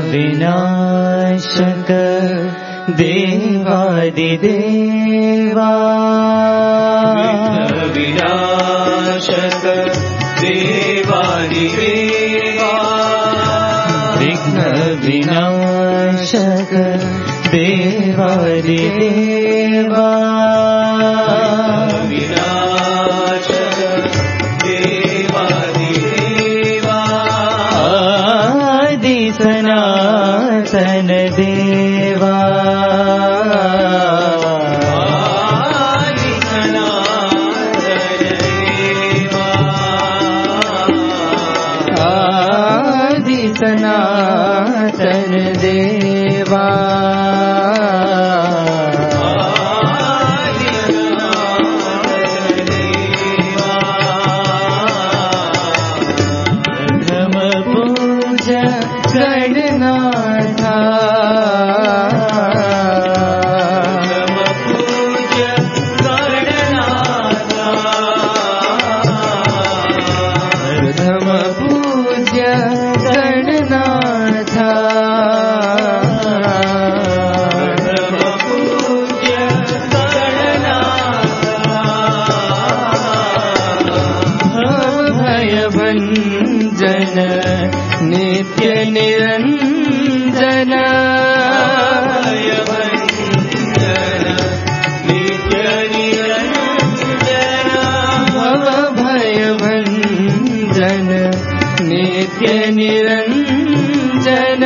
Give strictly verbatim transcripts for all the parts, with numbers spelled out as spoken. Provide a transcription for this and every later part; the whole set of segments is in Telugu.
विनाशक देवादिदेवा विनाशक देवादिदेवा विघ्न विनाशक देवादिदेवा विनाशक देवादिदेवा आदि सनातन देवा सनातन देवा प्रथम पूज्य गणनाथा प्रथम पूज्य भयभञ्जन नित्य निरञ्जन नित्य निरञ्जन भयभञ्जन नित्य निरञ्जन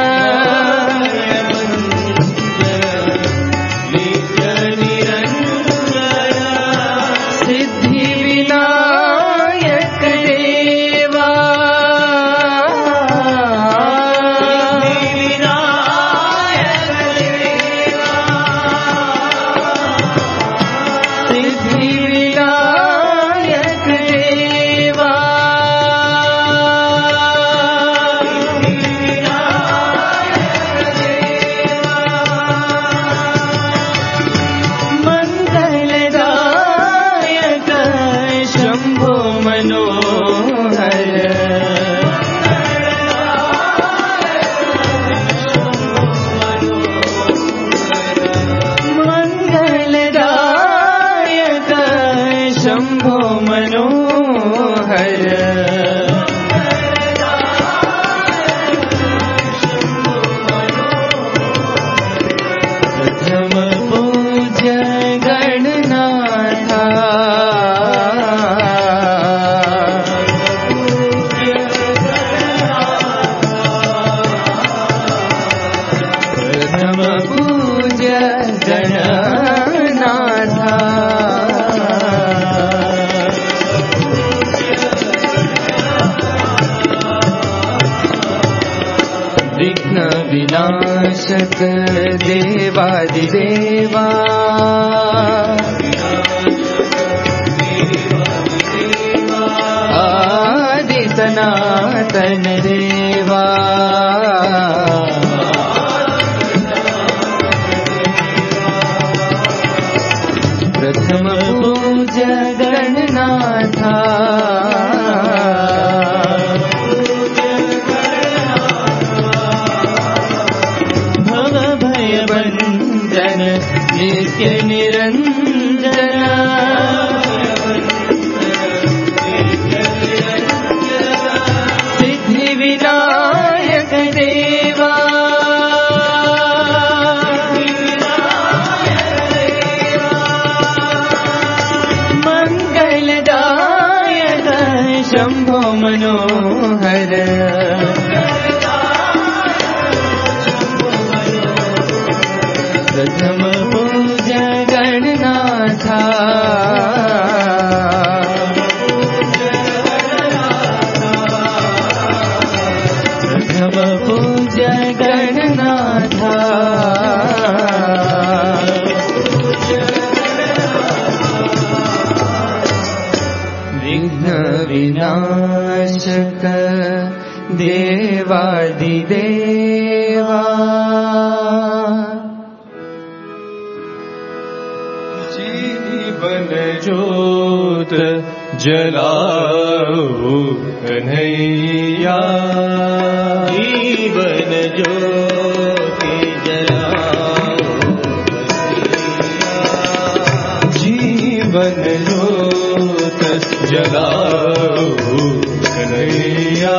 शंभो मनोहर प्रथम पूज्य गणनाथा प्रथम पूज्य गणनाथा विघ्न विनाशक देवादिदेवा आदि सनातन देवा प्रथम पूज्य गणनाथा भयभञ्जन नित्य निरञ्जन सिद्धि विनायक देवा मंगलदायक शंभो मनोहर प्रथम पूज्य गणनाथा प्रथम पूज्य गणनाथा विघ्न विनाशक देवादिदेवा जीवन ज्योत जलाओ कन्हैया, जीवन ज्योति जलाओ जीवन ज्योत जलाओ कन्हैया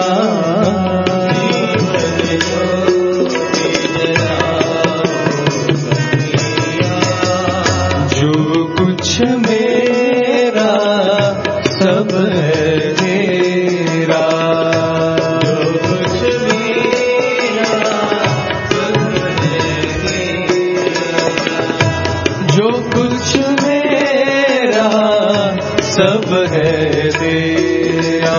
जो कुछ मेरा सब है तेरा जो कुछ मेरा सब है तेरा जो कुछ मेरा सब है तेरा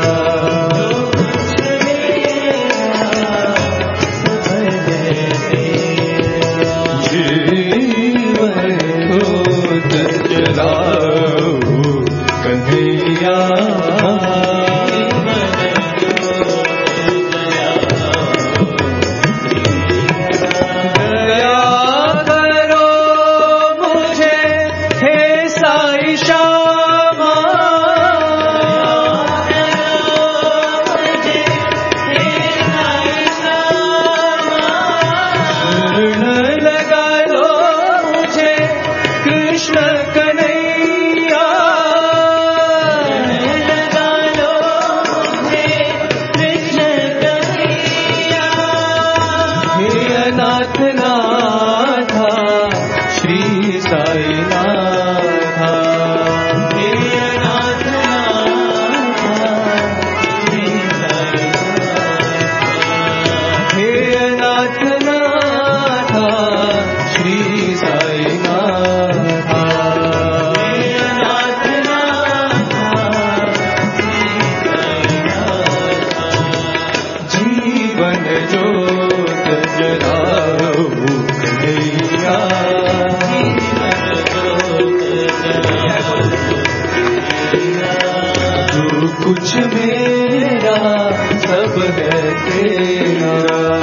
कुछ मेरा सब है तेरा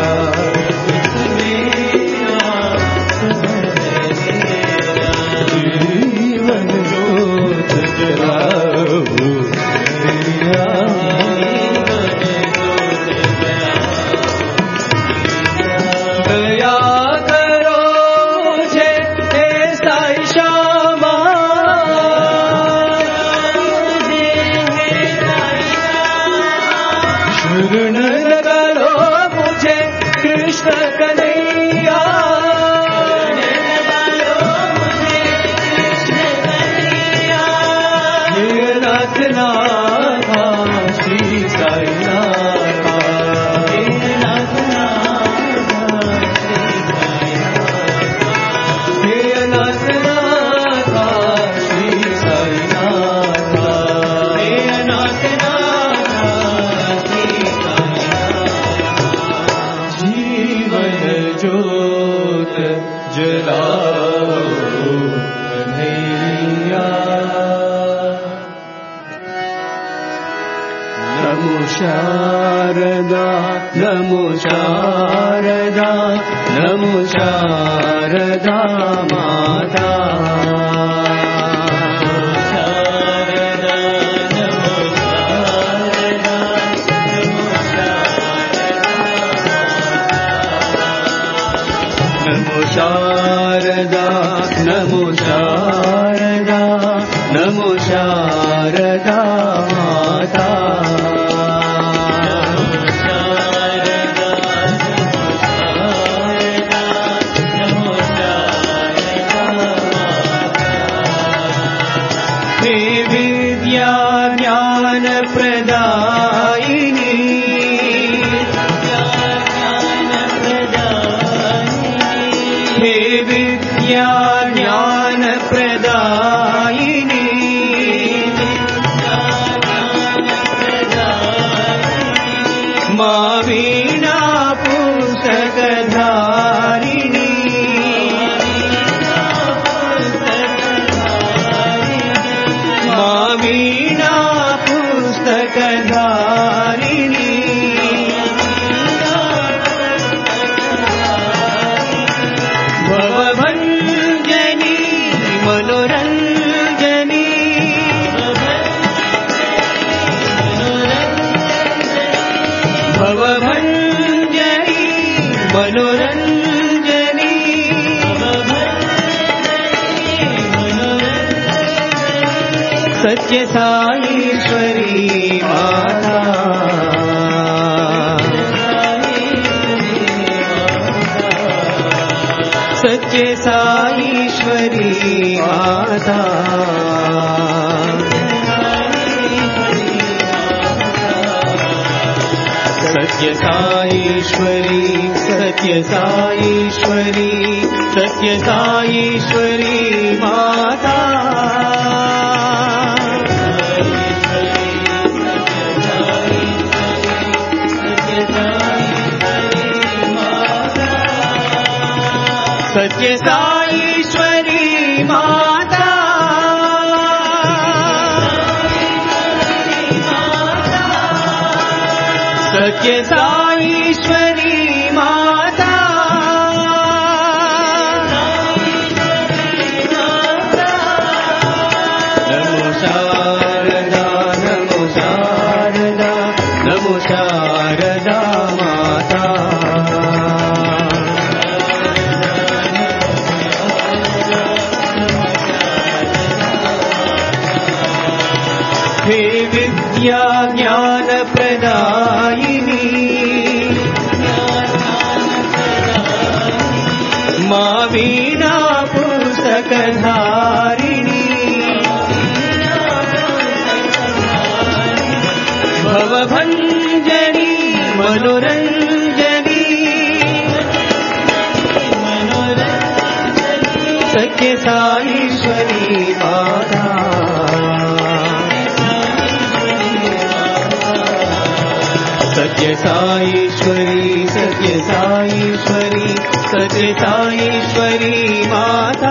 जीवन ज्योत जलाओ दया करो मुझे ऐसा श्यामा शरण लगा लो मुझे कृष्ण कन्हैया हे नाथ नाथा श्री साई नाथा हे नाथ नाथा हे नाथ नाथा श्री साई नाथा हे नाथ नाथा जीवन ज्योत जलाओ कन्हैया नमो शारदा नमो शारदा नमो शारदा माता शारदा नमो शारदा नमो शारदा नमो शारदा नमो शारदा माता हे विद्या ज्ञान प्रदायिनी हे विद्या ज्ञान प्रदायिनी मां वीणा पुस्तकधारिणी मां वीणा पुस्तकधारिणी भवभञ्जनी मनोरञ्जनी भवभञ्जनी मनोरञ्जनी सत्य साईश्वरी माता सत्य साईश्वरी माता सत्य साईश्वरी सत्य साईश्वरी सत्य साईश्वरी माता सत्य साईश्वरी माता सत्य साईश्वरी माता नमो शारदा नमो शारदा नमो शारदा माता हे विद्या ज्ञान प्रदायिनी मा वीणा पुस्तकधारिणी भवभञ्जनी मनोरञ्जनी सत्य साईश्वरी माता सत्य साईश्वरी सत्य साईश्वरी सत्य साईश्वरी माता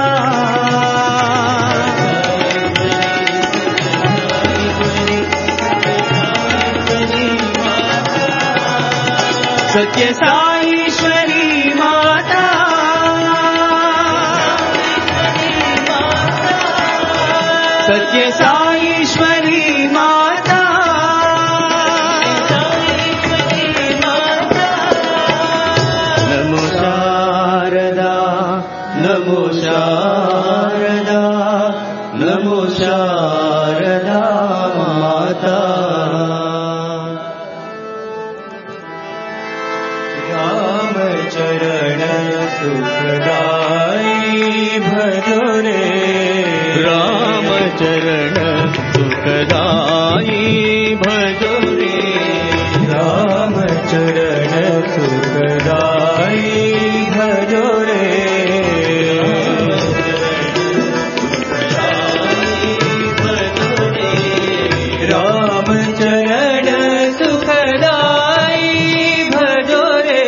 सत्य साईश्वरी माता सत्य साईश्वरी माता नमो शारदा नमो शारदा नमो शारदा माता राम चरण सुखदाई भजोरे राम चरण सुखदाई भजोरे राम चरण सुखदाई भजोरे राम चरण सुखदाई भजोरे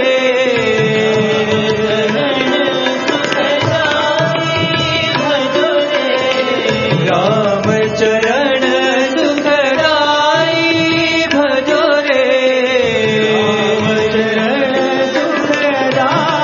राम चरण सुखदाई भजोरे राम चरण सुखदाई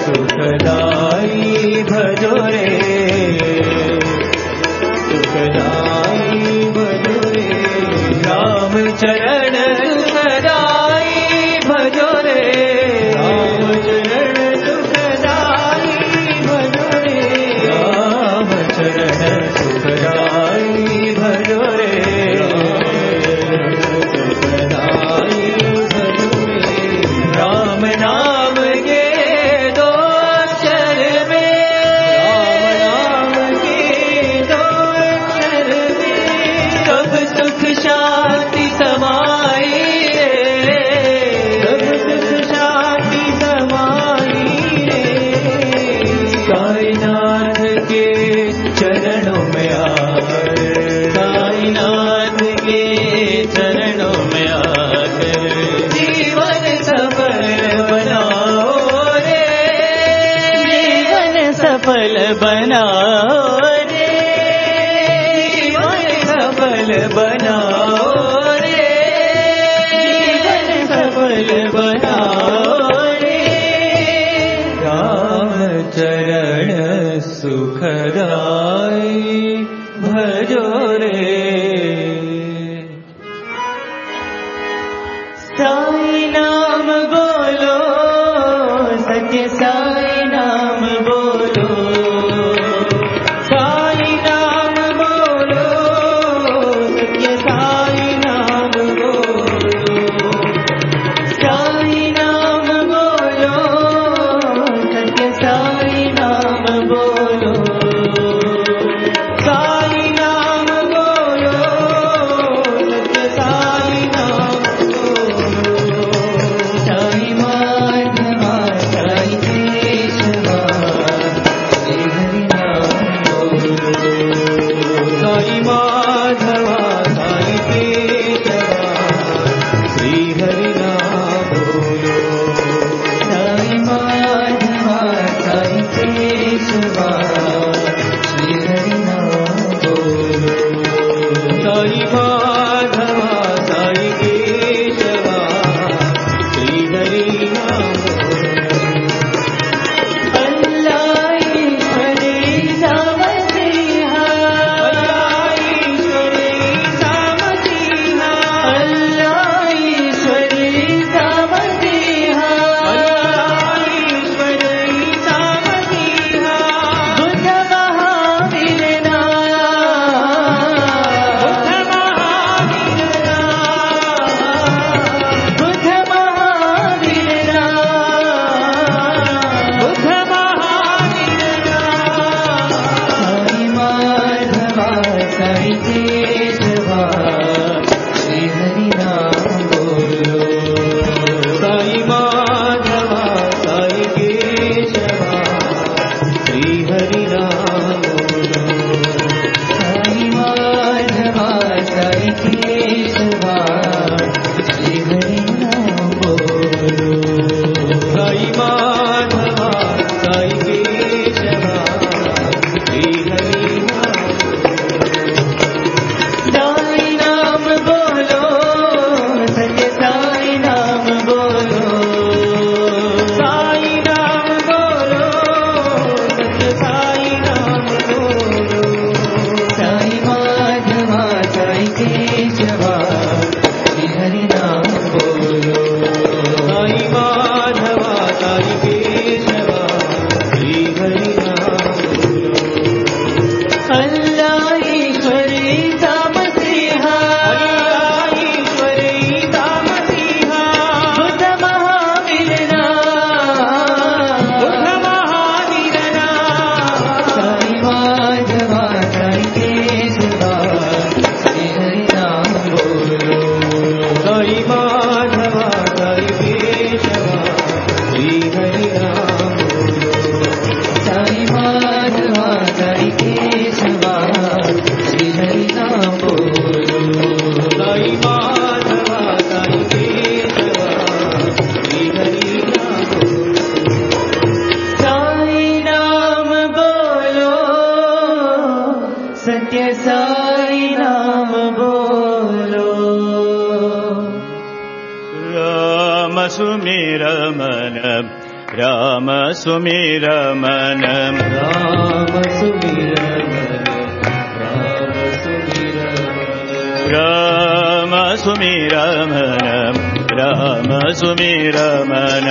सुखदाई भजो रे सुखदाई भजो रे राम चरण सुखदाई भजो रे राम चरण सुखदाई भजो रे राम चरण सुखदाई भजो रे सुखदाई भजो रे राम नाम के दो अक्षर में राम नाम के दो अक्षर में सब सुख शांति समाई रे सब सुख शांति समाई रे साईनाथ के चरणों में आकर साईनाथ के चरणों में आकर जीवन सफल बनाओ रे जीवन सफल बनाओ रे जीवन सफल बनाओ रे जीवन सफल बनाओ रे राम चरण सुखदाई भजो रे साई नाम बोलो सत्य साई नाम बोलो साई नाम बोलो सत्य साई नाम बोलो साई नाम बोलो सत्य साई नाम बोलो साई नाम बोलो सत्य साई नाम साई माधवा साई केशवा श्री हरि नाम बोलो साई माधवा साई केशवा श्री हरि नाम बोलो साई माधवा साई केशवा श्री हरि नाम बोलो साई माधवा साई केशवा श्री हरि नाम अल्लाह ईश्वरी सामसिहा अल्लाह ईश्वरी सामसिहा अल्लाह ईश्वरी सामसिहा अल्लाह ईश्वरी सामसिहा बुद्ध महावीरना बुद्ध महावीरना बुद्ध महावीरना बुद्ध महावीरना साई माधवा साई केशवा श्री हरि नाम बोलो साई माधवा साई केशवा श्री हरि नाम बोलो साई माधवा साई केशवा श्री हरि नाम बोलो साई माधवा साई केशवा श्री हरि नाम साई नाम बोलो सत्य साई नाम बोलो साई नाम बोलो सत्य साई नाम बोलो साई माधवा साई केशवा श्री हरि नाम बोलो साई माधवा साई केशवा श्री हरि नाम बोलो अल्लाह ईश्वरी सामसिहा अल्लाह ईश्वरी सामसिहा बुद्ध महावीरना बुद्ध महावीरना साई माधवा साई केशवा श्री हरि नाम बोलो साई माधवा साई केशवा श्री हरि नाम बोलो साई माधवा साई केशवा श्री हरि नाम बोलो साई माधवा साई केशवा श्री हरि नाम बोलो साई नाम बोलो सत्य साई नाम बोलो राम सुमिर मन రామ సుమిరమణ రామ సుమిరమణ రామ సుమిరమణ రామ సుమిరమణ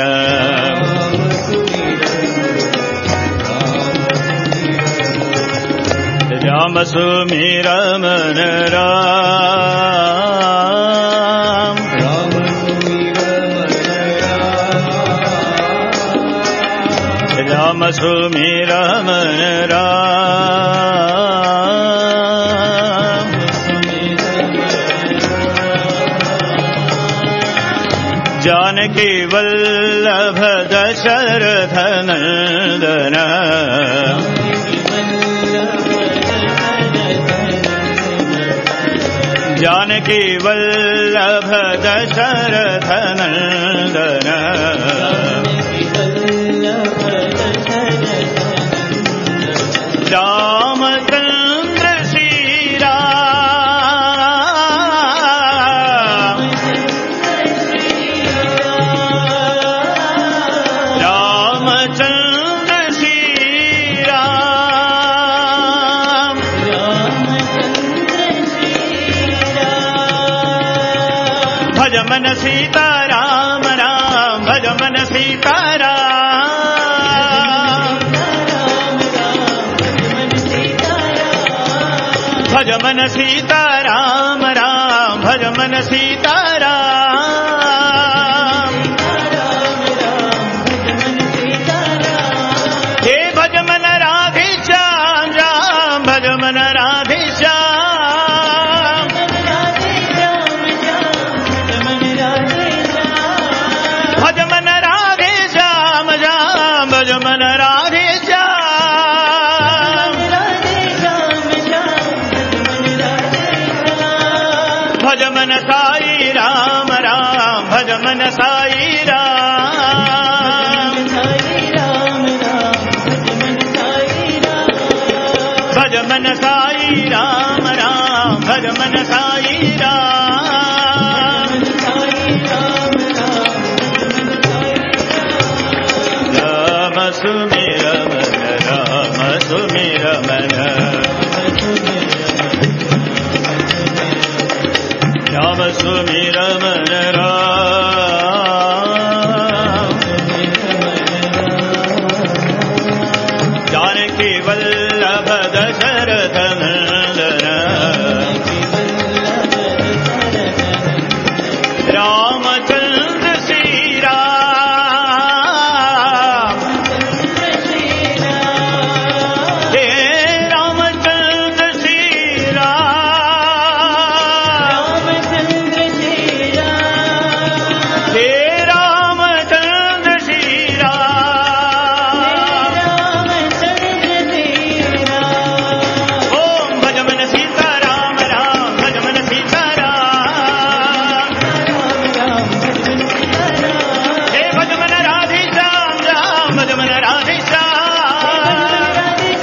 రామ సుమిరమణ రామ రామ సుమిరమణ రామ जानकी वल्लभ दशरथ नंदन जानकी वल्लभ दशरथ नंदन रामचंद्र श्री राम रामचंद्र श्री राम भज मन सीता राम राम भज मन सीता राम भज मन सीता राम राम भज मन सीता राम हे भज मन राधे श्याम राम भज मन राधे श्याम भज मन राधे श्याम राम भज मन राधे श्याम भज मन साई राम राम भज मन साई राम भज मन साई राम राम भज मन साई राम राम सुमिरमण राम सुमिरमण राम सुमिरमण राम जानकी वल्लभ दशरथ नंदन रामचंद्र श्री राम हे रामचंद्र श्री राम हे रामचंद्र श्री राम ओम भज मन सीता राम राम भज मन सीता राम हे भज मन राधे श्याम राम भज मन राधे श्याम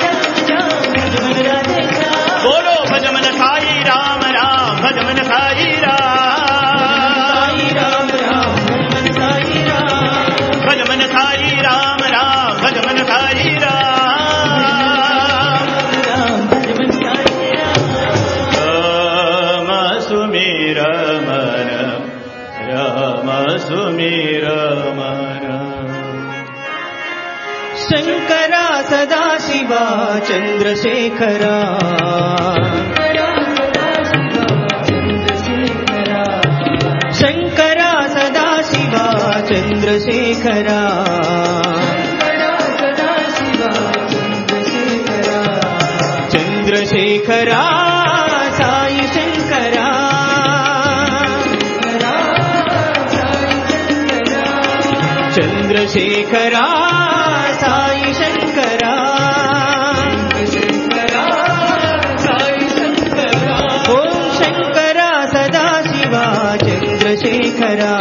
बोलो भज मन साई राम राम भज मन साई राम भज मन साई राम राम भज मन साई राम राम सुमिरमण राम सुमिरमण शंकरा सदा शिवा चंद्रशेखरा शंकरा सदा शिवा चंद्रशेखरा चंद्रशेखरा साई शंकरा चंद्रशेखरा साई शंकरा ओम शंकरा सदा शिवा चंद्रशेखरा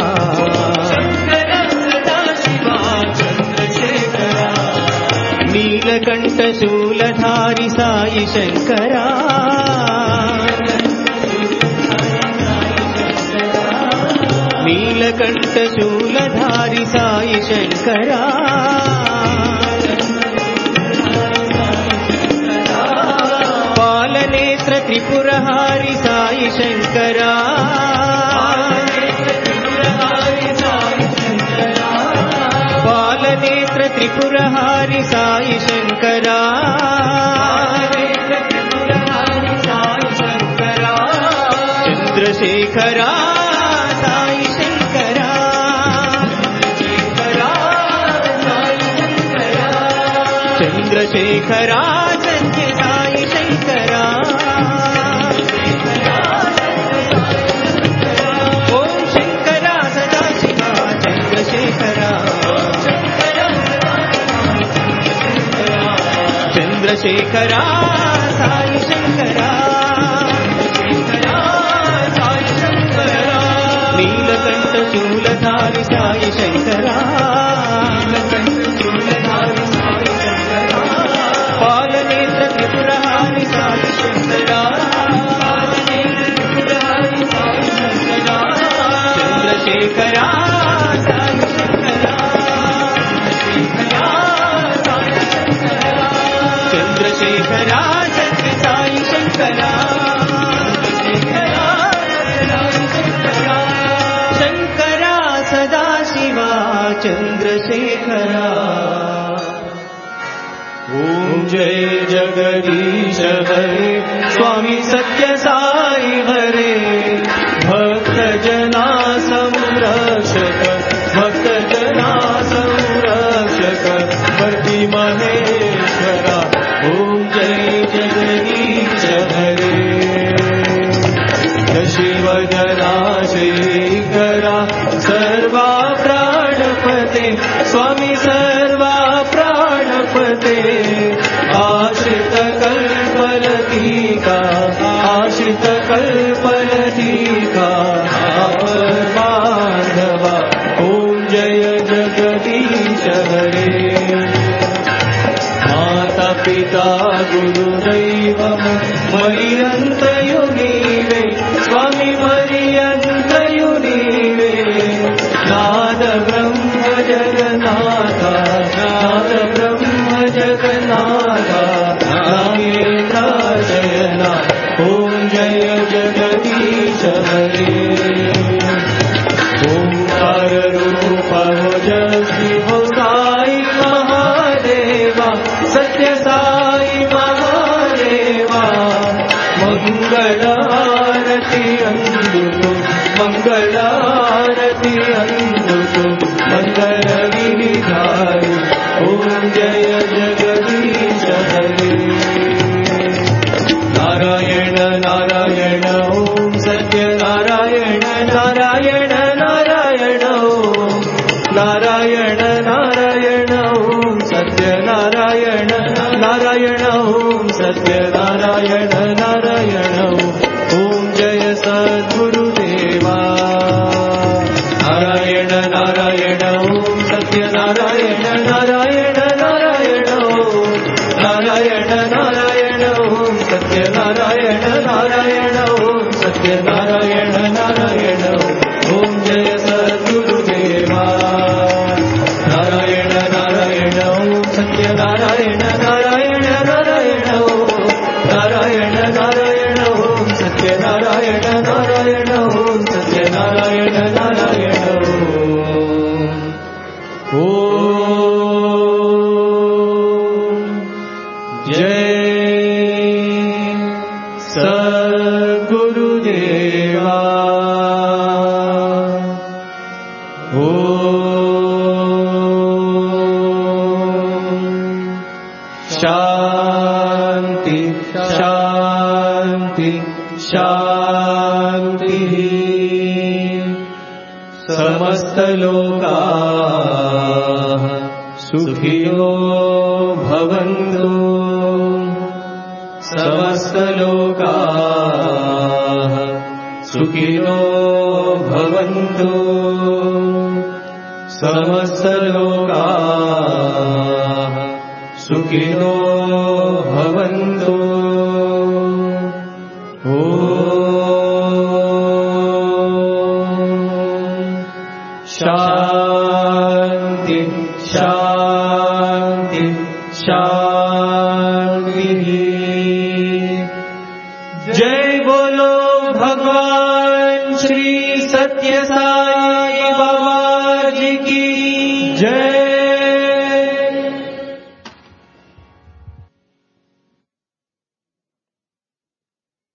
नीलकंठ शूलधारी साई शंकरा नील నీలకంఠ శూలధారి సాయి శంకరా పాలనేత్ర త్రిపురహారి సాయి శంకరా పాలనేత్ర త్రిపురహారి సాయి శంకరా చంద్రశేఖరా సాయి శంకరా చంద్రశేఖరా సత్య సాయి శంకరా ఓం శంకరా సదాశివ చంద్రశేఖరా చంద్రశేఖరా సాయి శంకరా నీలకంఠ శూలధారి సాయి శంకరా పాలనేత్ర త్రిపురహారి సాయి శంకరా చంద్రశేఖరా సాయి శంకరా చంద్రశేఖరా సత్య సాయి శంకరా శంకరా సదాశివా చంద్రశేఖరా ఓం జయ జగదీశ హరే స్వామి సత్య సాయి హరే భక్త జనా సంరక్షక భక్త జనా సంరక్షక పతి మహేశ్వర ఓం జయ జగదీశ హరే శివజనా శేఖరా సర్వా ప్రాణపతే స్వామి సర్వా ప్రాణపతే ఆశ్రిత కల్పలతీకా ఆశ్రిత కల్పలతీకా మాధవ ఓం జయ జగదీశ హరే మాతా పితా గురు దైవం మరియంతయు నీవే స్వామి మరియంతయు నీవే నాద బ్రహ్మ జగన్నాథ నాద బ్రహ్మ జగన్నాథ నాగేంద్ర శయన ఓం జయ జగదీశ హరే ఓంకార రూప జసి హో సాయి మహాదేవా సత్య సాయి మహాదేవా మంగళారతి అందుకు మంగళారతి అందుకు మంగళ విధారి ఓం జయ జగదీశ హరే నారాయణ నారాయణ ఓం సత్య నారాయణ నారాయణ నారాయణ ఓం నారాయణ నారాయణ ఓం సత్య నారాయణ నారాయణ ఓం సత్య నారాయణ నారాయణ ఓం జయ సద్గురుదేవా నారాయణ నారాయణ ఓం సత్య నారాయణ నారాయణ నారాయణ ఓం నారాయణ నారాయణ ఓం సత్య నారాయణ నారాయణ ఓం సత్య నారాయణ నారాయణ ఓం జయ సద్గురుదేవా నారాయణ నారాయణ ఓం సత్య నారాయణ నారాయణ నారాయణ ఓం నారాయణ నారాయణ ఓం సత్య నారాయణ నారాయణ ఓం సత్య నారాయణ నారాయణ ఓం జయ సద్గురుదేవా శాంతి శాంతి శాంతి సమస్తలోకాః సుఖినో భవంతు సమస్తలోకాః సుఖినో భవంతు సమస్తలోకాః సుఖినో భవంతు ఓం शांति। जय बोलो भगवान श्री सत्य साई